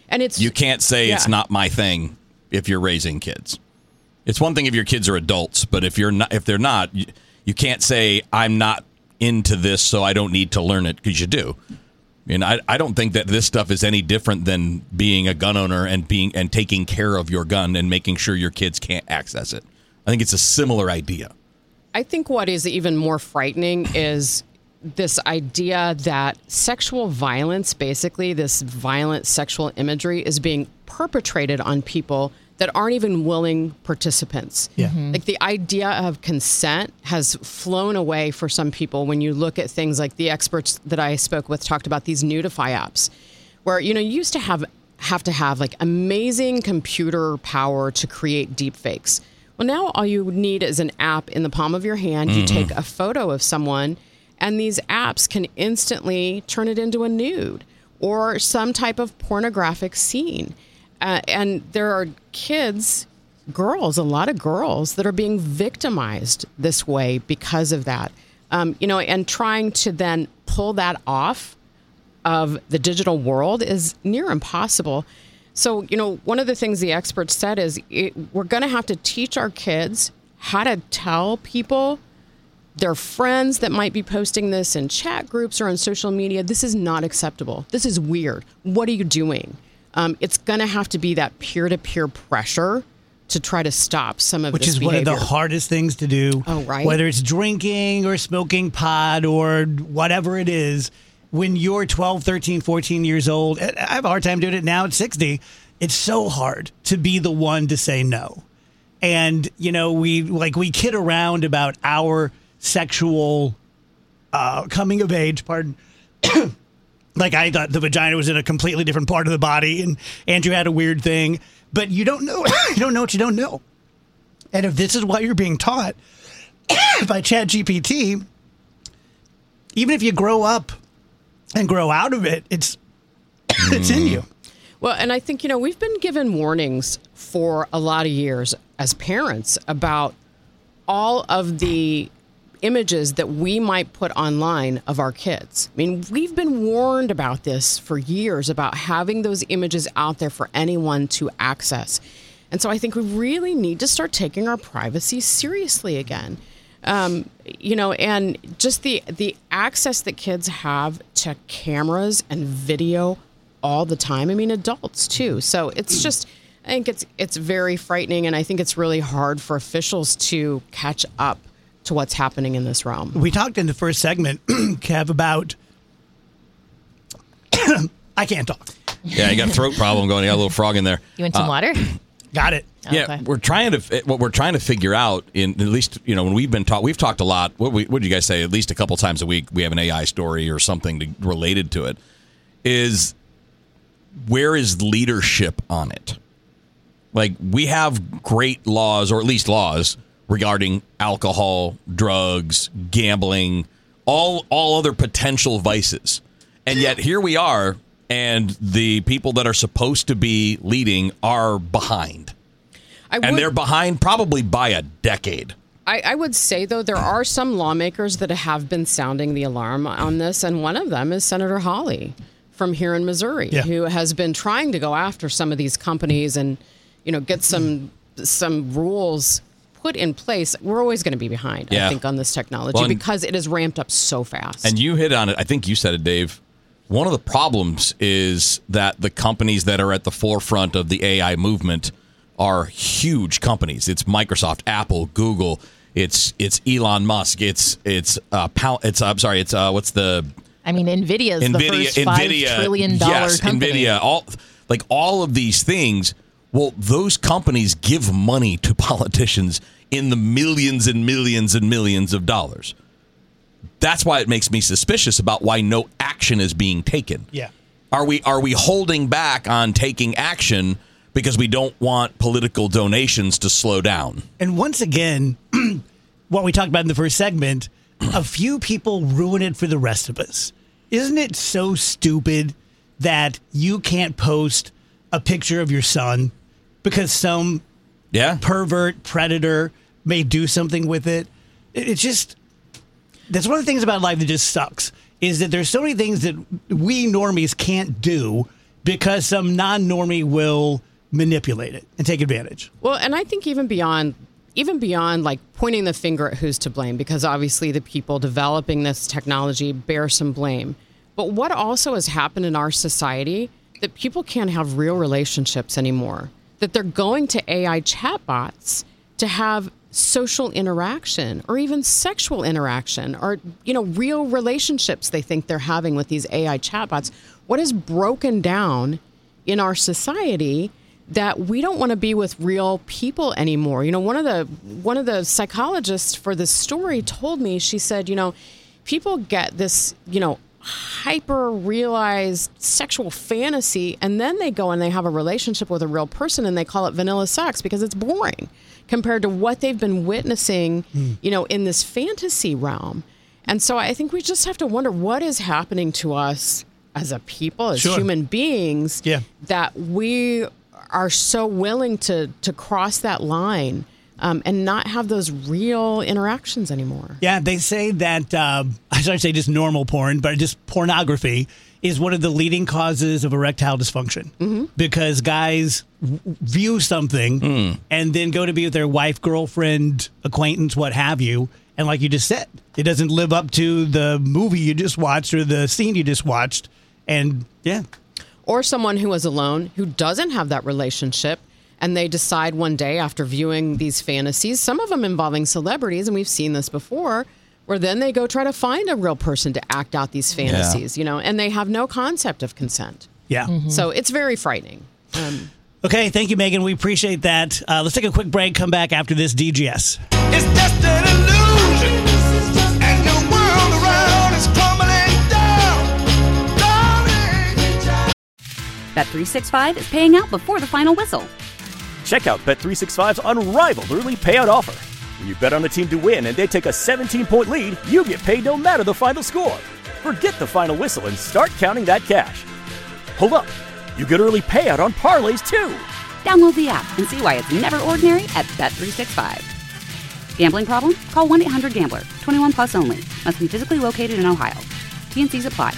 Speaker 12: And it's
Speaker 8: You can't say
Speaker 12: yeah.
Speaker 8: it's not my thing if you're raising kids. It's one thing if your kids are adults, but if you're not, if they're not, you, you can't say I'm not into this, so I don't need to learn it, because you do. And I, I don't think that this stuff is any different than being a gun owner and being and taking care of your gun and making sure your kids can't access it. I think it's a similar idea.
Speaker 12: I think what is even more frightening is this idea that sexual violence, basically this violent sexual imagery, is being perpetrated on people that aren't even willing participants.
Speaker 6: Yeah.
Speaker 12: Mm-hmm. Like the idea of consent has flown away for some people when you look at things like the experts that I spoke with talked about these Nudify apps, where, you know, you used to have have to have like amazing computer power to create deep fakes. Well, now all you need is an app in the palm of your hand. Mm-hmm. You take a photo of someone, and these apps can instantly turn it into a nude or some type of pornographic scene. Uh, and there are kids, girls, a lot of girls that are being victimized this way because of that. Um, you know, and trying to then pull that off of the digital world is near impossible. So, you know, one of the things the experts said is it, we're going to have to teach our kids how to tell people, their friends that might be posting this in chat groups or on social media, this is not acceptable. This is weird. What are you doing? Um, it's going to have to be that peer-to-peer pressure to try to stop some of
Speaker 6: Which
Speaker 12: this
Speaker 6: is one of
Speaker 12: behavior.
Speaker 6: the hardest things to do.
Speaker 12: Oh, right.
Speaker 6: Whether it's drinking or smoking pot or whatever it is, when you're twelve, thirteen, fourteen years old, I have a hard time doing it now at sixty. It's so hard to be the one to say no. And, you know, we like we kid around about our sexual uh, coming of age, pardon. Like I thought the vagina was in a completely different part of the body, and Andrew had a weird thing. But you don't know. You don't know what you don't know. And if this is what you're being taught by ChatGPT, even if you grow up and grow out of it, it's it's in you.
Speaker 12: Well, and I think, you know, we've been given warnings for a lot of years as parents about all of the images that we might put online of our kids. I mean, we've been warned about this for years, about having those images out there for anyone to access. And so I think we really need to start taking our privacy seriously again. Um, you know, and just the the access that kids have to cameras and video all the time. I mean, adults too. So it's just, I think it's it's very frightening, and I think it's really hard for officials to catch up to what's happening in this realm.
Speaker 6: We talked in the first segment, Kev, about I can't talk.
Speaker 8: Yeah, you got a throat problem going. You got a little frog in there.
Speaker 7: You want some
Speaker 8: Uh,
Speaker 7: water?
Speaker 6: Got it.
Speaker 8: Yeah,
Speaker 7: Okay.
Speaker 8: we're trying to what we're trying to figure out. In at least, you know, when we've been taught, we've talked a lot. What we, what did you guys say? At least a couple times a week, we have an A I story or something to, related to it. Is where is leadership on it? Like, we have great laws, or at least laws, regarding alcohol, drugs, gambling, all all other potential vices, and yet here we are. And the people that are supposed to be leading are behind.
Speaker 12: I
Speaker 8: and
Speaker 12: would-
Speaker 8: they're behind probably by a decade.
Speaker 12: I, I would say, though, there are some lawmakers that have been sounding the alarm on this, and one of them is Senator Hawley from here in Missouri,
Speaker 6: Yeah.
Speaker 12: who has been trying to go after some of these companies and, you know, get some some rules put in place. We're always going to be behind,
Speaker 8: Yeah.
Speaker 12: I think, on this technology
Speaker 8: Well, and-
Speaker 12: because it has ramped up so fast.
Speaker 8: And you hit on it. I think you said it, Dave. One of the problems is that the companies that are at the forefront of the A I movement are huge companies. It's Microsoft, Apple, Google. It's it's Elon Musk. It's it's uh, Pal- it's I'm sorry. It's uh, what's the
Speaker 7: I mean, Nvidia is the
Speaker 8: Nvidia,
Speaker 7: first five
Speaker 8: Nvidia,
Speaker 7: trillion dollar
Speaker 8: yes,
Speaker 7: company.
Speaker 8: Nvidia, all like all of these things. Well, those companies give money to politicians in the millions and millions and millions of dollars. That's why it makes me suspicious about why no action is being taken.
Speaker 6: Yeah.
Speaker 8: Are we are we holding back on taking action because we don't want political donations to slow down?
Speaker 6: And once again, what we talked about in the first segment, a few people ruin it for the rest of us. Isn't it so stupid that you can't post a picture of your son because some
Speaker 8: yeah.
Speaker 6: pervert predator may do something with it? It- It's just, that's one of the things about life that just sucks, is that there's so many things that we normies can't do because some non-normie will manipulate it and take advantage.
Speaker 12: Well, and I think even beyond even beyond like pointing the finger at who's to blame, because obviously the people developing this technology bear some blame. But what also has happened in our society, that people can't have real relationships anymore, that they're going to A I chatbots to have social interaction or even sexual interaction or, you know, real relationships they think they're having with these A I chatbots. What is broken down in our society that we don't want to be with real people anymore. You know, one of the one of the psychologists for this story told me, she said, you know, people get this, you know, hyper realized sexual fantasy, and then they go and they have a relationship with a real person and they call it vanilla sex because it's boring compared to what they've been witnessing, mm. you know, in this fantasy realm. And so I think we just have to wonder what is happening to us as a people, as
Speaker 6: Sure.
Speaker 12: human beings,
Speaker 6: Yeah.
Speaker 12: that we are so willing to to cross that line um, and not have those real interactions anymore.
Speaker 6: Yeah, they say that, um, I should say just normal porn, but just pornography is one of the leading causes of erectile dysfunction.
Speaker 12: Mm-hmm.
Speaker 6: Because guys w- view something
Speaker 8: Mm.
Speaker 6: and then go to be with their wife, girlfriend, acquaintance, what have you. And like you just said, it doesn't live up to the movie you just watched or the scene you just watched. And yeah.
Speaker 12: Or someone who is alone, who doesn't have that relationship, and they decide one day after viewing these fantasies, some of them involving celebrities, and we've seen this before, where then they go try to find a real person to act out these fantasies, you know, and they have no concept of consent.
Speaker 6: Yeah.
Speaker 12: So it's very frightening. Um,
Speaker 6: Okay, thank you, Megan. We appreciate that. Uh, let's take a quick break, come back after this D G S.
Speaker 5: It's just an illusion, and the world around is crumbling down. Darling.
Speaker 1: Bet three sixty-five is paying out before the final whistle.
Speaker 2: Check out Bet three sixty-five's unrivaled early payout offer. When you bet on a team to win and they take a seventeen-point lead, you get paid no matter the final score. Forget the final whistle and start counting that cash. Hold up. You get early payout on parlays, too.
Speaker 1: Download the app and see why it's never ordinary at Bet three sixty-five. Gambling problem? Call one eight hundred gambler. twenty-one plus only. Must be physically located in Ohio. T and C's apply.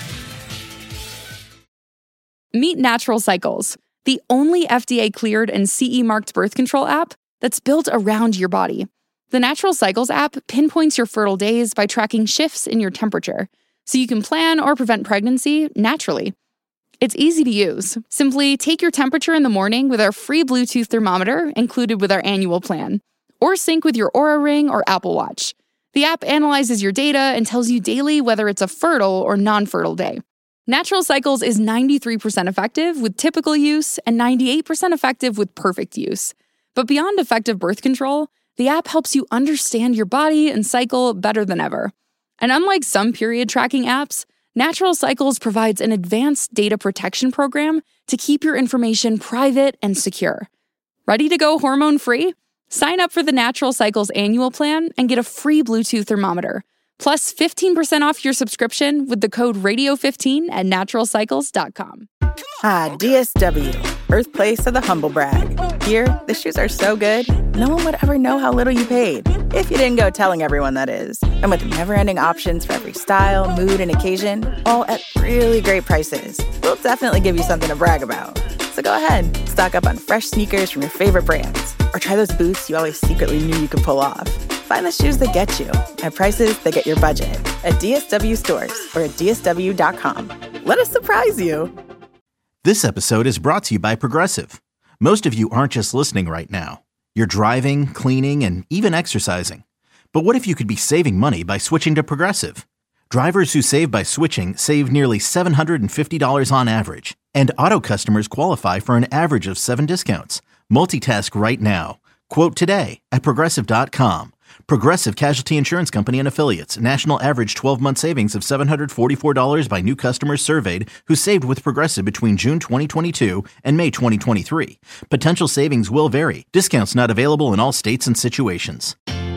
Speaker 3: Meet Natural Cycles, the only F D A-cleared and C E marked birth control app that's built around your body. The Natural Cycles app pinpoints your fertile days by tracking shifts in your temperature, so you can plan or prevent pregnancy naturally. It's easy to use. Simply take your temperature in the morning with our free Bluetooth thermometer included with our annual plan, or sync with your Oura Ring or Apple Watch. The app analyzes your data and tells you daily whether it's a fertile or non-fertile day. Natural Cycles is ninety-three percent effective with typical use and ninety-eight percent effective with perfect use. But beyond effective birth control, the app helps you understand your body and cycle better than ever. And unlike some period tracking apps, Natural Cycles provides an advanced data protection program to keep your information private and secure. Ready to go hormone-free? Sign up for the Natural Cycles annual plan and get a free Bluetooth thermometer, plus fifteen percent off your subscription with the code radio fifteen at natural cycles dot com.
Speaker 10: Ah, D S W, birthplace of the humble brag. Here, the shoes are so good, no one would ever know how little you paid. If you didn't go telling everyone, that is. And with never-ending options for every style, mood, and occasion, all at really great prices, we'll definitely give you something to brag about. So go ahead, stock up on fresh sneakers from your favorite brands, or try those boots you always secretly knew you could pull off. Find the shoes that get you at prices that get your budget at D S W stores or at D S W dot com. Let us surprise you.
Speaker 4: This episode is brought to you by Progressive. Most of you aren't just listening right now. You're driving, cleaning, and even exercising. But what if you could be saving money by switching to Progressive? Drivers who save by switching save nearly seven hundred fifty dollars on average. And auto customers qualify for an average of seven discounts. Multitask right now. Quote today at Progressive dot com. Progressive Casualty Insurance Company and Affiliates. National average twelve-month savings of seven hundred forty-four dollars by new customers surveyed who saved with Progressive between June twenty twenty-two and May twenty twenty-three. Potential savings will vary. Discounts not available in all states and situations.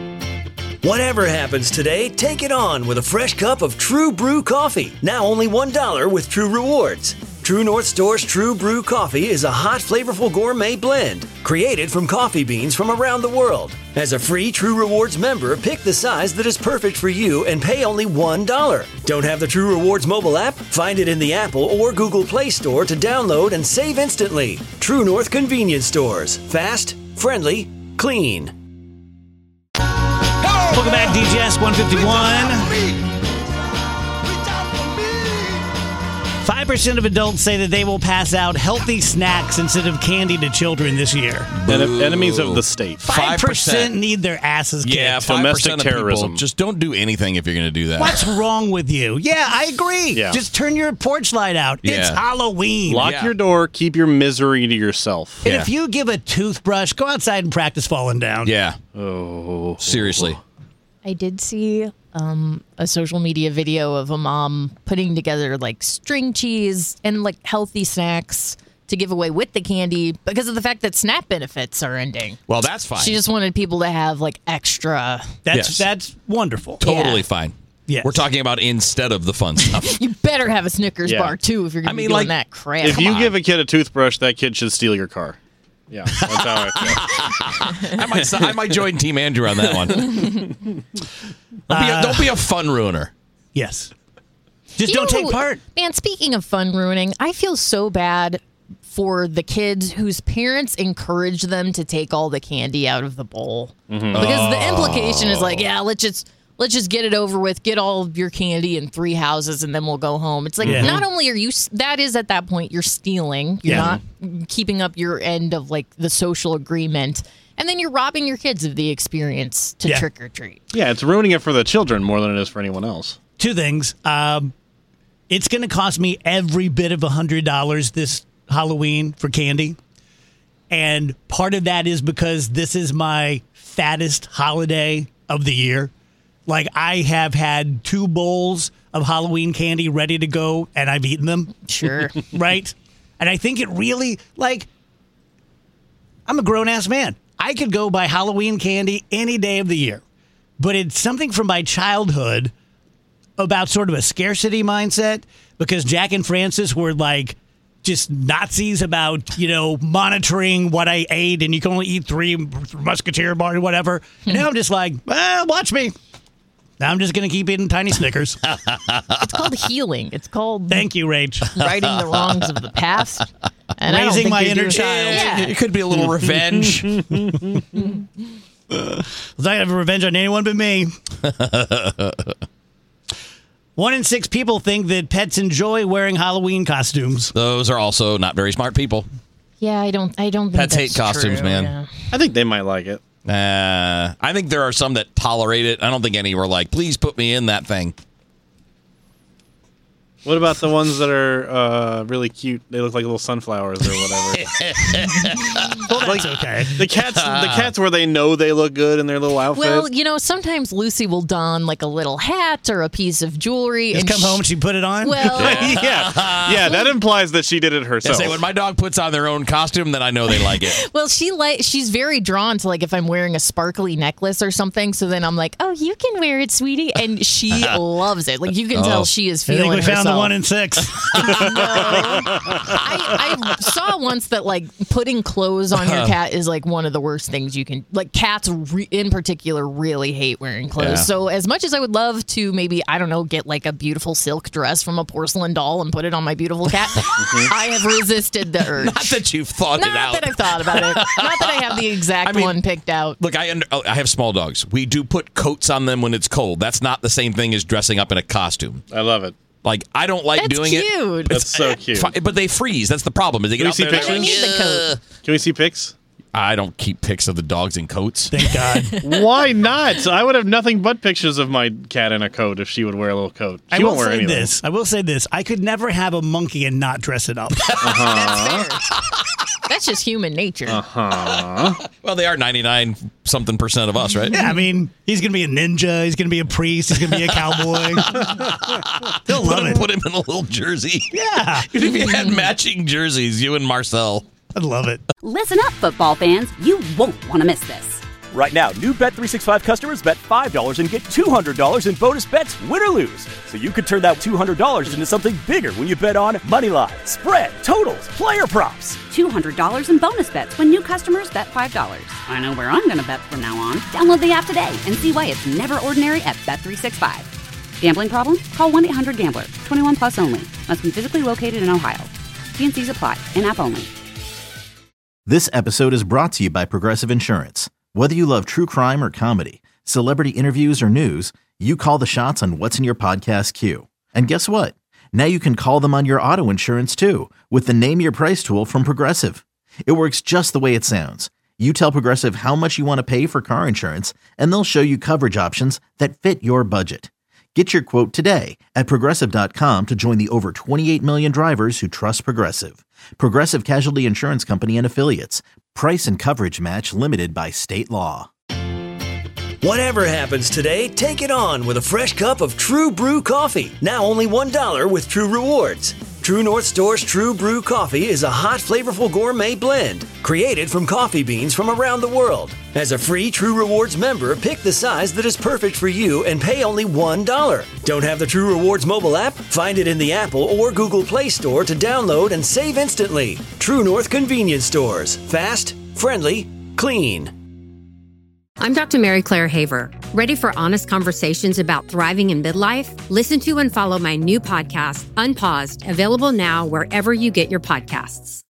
Speaker 11: Whatever happens today, take it on with a fresh cup of True Brew coffee. Now only one dollar with True Rewards. True True North Store's True Brew Coffee is a hot, flavorful gourmet blend created from coffee beans from around the world. As a free True Rewards member, pick the size that is perfect for you and pay only one dollar. Don't have the True Rewards mobile app? Find it in the Apple or Google Play Store to download and save instantly. True North Convenience Stores. Fast, friendly, clean.
Speaker 6: Welcome back, D J S one fifty-one. five percent of adults say that they will pass out healthy snacks instead of candy to children this year.
Speaker 9: En- enemies of the state.
Speaker 6: five percent need their asses kicked.
Speaker 8: Yeah, five
Speaker 9: Domestic
Speaker 8: percent of
Speaker 9: terrorism.
Speaker 8: people just don't do anything if you're going to do that.
Speaker 6: What's wrong with you? Yeah, I agree.
Speaker 9: Yeah.
Speaker 6: Just turn your porch light out. It's
Speaker 8: Yeah.
Speaker 6: Halloween.
Speaker 9: Lock
Speaker 8: Yeah.
Speaker 9: your door. Keep your misery to yourself.
Speaker 6: And
Speaker 8: Yeah.
Speaker 6: if you give a toothbrush, go outside and practice falling down.
Speaker 8: Yeah,
Speaker 9: Oh.
Speaker 8: seriously.
Speaker 7: I did see um, a social media video of a mom putting together like string cheese and like healthy snacks to give away with the candy because of the fact that SNAP benefits are ending.
Speaker 8: Well, that's fine.
Speaker 7: She just wanted people to have like extra.
Speaker 6: That's
Speaker 8: Yes.
Speaker 6: that's wonderful.
Speaker 8: Totally
Speaker 7: Yeah.
Speaker 8: fine.
Speaker 6: Yes.
Speaker 8: We're talking about instead of the fun stuff.
Speaker 7: You better have a Snickers
Speaker 9: Yeah.
Speaker 7: bar too if you're going
Speaker 8: I
Speaker 7: to
Speaker 8: mean,
Speaker 7: be doing
Speaker 8: like,
Speaker 7: that crap.
Speaker 9: If
Speaker 8: Come
Speaker 9: you
Speaker 8: on.
Speaker 9: give a kid a toothbrush, that kid should steal your car. Yeah, that's how I feel.
Speaker 8: I might, I might join Team Andrew on that one. Don't be, a, don't be a fun ruiner.
Speaker 6: Yes. Just
Speaker 7: You
Speaker 6: don't take
Speaker 7: know,
Speaker 6: part.
Speaker 7: Man, speaking of fun ruining, I feel so bad for the kids whose parents encourage them to take all the candy out of the bowl.
Speaker 8: Mm-hmm.
Speaker 7: Because the implication is like, yeah, let's just let's just get it over with, get all of your candy in three houses and then we'll go home. It's like
Speaker 6: Yeah.
Speaker 7: not only are you that is at that point you're stealing, you're
Speaker 6: Yeah.
Speaker 7: not keeping up your end of like the social agreement. And then you're robbing your kids of the experience to
Speaker 6: Yeah.
Speaker 7: trick or treat.
Speaker 9: Yeah, it's ruining it for the children more than it is for anyone else.
Speaker 6: Two things. Um, it's going to cost me every bit of one hundred dollars this Halloween for candy. And part of that is because this is my fattest holiday of the year. Like, I have had two bowls of Halloween candy ready to go, and I've eaten them.
Speaker 7: Sure.
Speaker 6: Right? And I think it really, like, I'm a grown-ass man. I could go buy Halloween candy any day of the year. But it's something from my childhood about sort of a scarcity mindset because Jack and Francis were like just Nazis about, you know, monitoring what I ate and you can only eat three Musketeer bars or whatever. And now I'm just like, well, watch me. Now I'm just going to keep eating tiny Snickers.
Speaker 7: It's called healing. It's called
Speaker 6: Thank you, Rach.
Speaker 7: righting the wrongs of the past. And I don't
Speaker 6: Raising
Speaker 7: think
Speaker 6: my
Speaker 7: you're
Speaker 6: inner
Speaker 7: doing-
Speaker 6: child.
Speaker 7: Yeah.
Speaker 8: It could be a little revenge.
Speaker 6: I was not going to have revenge on anyone but me. One in six people think that pets enjoy wearing Halloween costumes.
Speaker 8: Those are also not very smart people.
Speaker 7: Yeah, I don't. I don't. Think
Speaker 8: Pets hate
Speaker 7: that's
Speaker 8: costumes,
Speaker 7: true,
Speaker 8: man.
Speaker 7: yeah.
Speaker 9: I think they might like it.
Speaker 8: Uh, I think there are some that tolerate it. I don't think any were like, please put me in that thing.
Speaker 9: What about the ones that are uh, really cute? They look like little sunflowers or whatever.
Speaker 6: Well, that's okay.
Speaker 9: The cats, the cats where they know they look good in their little outfit.
Speaker 7: Well, you know, sometimes Lucy will don like a little hat or a piece of jewelry.
Speaker 6: Just
Speaker 7: and
Speaker 6: come
Speaker 7: she-
Speaker 6: home and she put it on?
Speaker 7: Well,
Speaker 9: yeah, yeah, that implies that she did it
Speaker 8: I
Speaker 9: herself.
Speaker 8: say when my dog puts on their own costume, then I know they like it.
Speaker 7: well, she like she's very drawn to like if I'm wearing a sparkly necklace or something. So then I'm like, oh, you can wear it, sweetie, and she loves it. Like you can
Speaker 8: Oh.
Speaker 7: tell she is
Speaker 6: I
Speaker 7: feeling
Speaker 6: think we found
Speaker 7: herself.
Speaker 6: the one in six.
Speaker 7: I, I saw once that like putting clothes on your cat is like one of the worst things you can. Like cats re- in particular really hate wearing clothes.
Speaker 8: Yeah.
Speaker 7: So as much as I would love to maybe I don't know get like a beautiful silk dress from a porcelain doll and put it on my beautiful cat, I have resisted the urge.
Speaker 8: Not that you've thought
Speaker 7: Not
Speaker 8: it out.
Speaker 7: that I've thought about it. Not that I have the exact
Speaker 8: I mean,
Speaker 7: one picked out.
Speaker 8: Look, I under, I have small dogs. We do put coats on them when it's cold. That's not the same thing as dressing up in a costume.
Speaker 9: I love it.
Speaker 8: Like I don't like
Speaker 7: That's
Speaker 8: doing it.
Speaker 7: cute.
Speaker 9: That's so cute.
Speaker 8: Fi- But they freeze. That's the problem. Is they get
Speaker 9: Can we
Speaker 8: out
Speaker 9: see
Speaker 8: there and they're
Speaker 9: pictures?
Speaker 8: like,
Speaker 7: Need the coat.
Speaker 8: "Ugh."
Speaker 9: Can we see pics?
Speaker 8: I don't keep pics of the dogs in coats.
Speaker 6: Thank God.
Speaker 9: Why not? I would have nothing but pictures of my cat in a coat if she would wear a little coat. She
Speaker 6: I will
Speaker 9: won't wear
Speaker 6: say
Speaker 9: anything.
Speaker 6: this. I will say this. I could never have a monkey and not dress it up.
Speaker 7: That's fair. That's just human nature.
Speaker 9: Huh?
Speaker 8: Well, they are ninety-nine something percent of us, right?
Speaker 6: Yeah, I mean, he's going to be a ninja. He's going to be a priest. He's going to be a cowboy. He'll
Speaker 8: Put
Speaker 6: love
Speaker 8: him,
Speaker 6: it.
Speaker 8: put him in a little jersey.
Speaker 6: Yeah,
Speaker 8: If you had matching jerseys, you and Marcel.
Speaker 6: I'd love it.
Speaker 1: Listen up, football fans. You won't want to miss this.
Speaker 2: Right now, new Bet three sixty-five customers bet five dollars and get two hundred dollars in bonus bets, win or lose. So you could turn that two hundred dollars into something bigger when you bet on moneyline, spread, totals, player props.
Speaker 1: two hundred dollars in bonus bets when new customers bet five dollars. I know where I'm going to bet from now on. Download the app today and see why it's never ordinary at Bet three sixty-five. Gambling problem? Call one eight hundred gambler. twenty-one plus only. Must be physically located in Ohio. T and C's apply. In-app only.
Speaker 4: This episode is brought to you by Progressive Insurance. Whether you love true crime or comedy, celebrity interviews or news, you call the shots on what's in your podcast queue. And guess what? Now you can call them on your auto insurance too with the Name Your Price tool from Progressive. It works just the way it sounds. You tell Progressive how much you want to pay for car insurance, and they'll show you coverage options that fit your budget. Get your quote today at Progressive dot com to join the over twenty-eight million drivers who trust Progressive. Progressive Casualty Insurance Company and Affiliates. Price and coverage match limited by state law.
Speaker 11: Whatever happens today, take it on with a fresh cup of True Brew coffee. Now only one dollar with True Rewards. True North Store's True Brew coffee is a hot, flavorful gourmet blend created from coffee beans from around the world. As a free True Rewards member, pick the size that is perfect for you and pay only one dollar. Don't have the True Rewards mobile app? Find it in the Apple or Google Play Store to download and save instantly. True North Convenience Stores. Fast, friendly, clean.
Speaker 13: I'm Doctor Mary Claire Haver. Ready for honest conversations about thriving in midlife? Listen to and follow my new podcast, Unpaused, available now wherever you get your podcasts.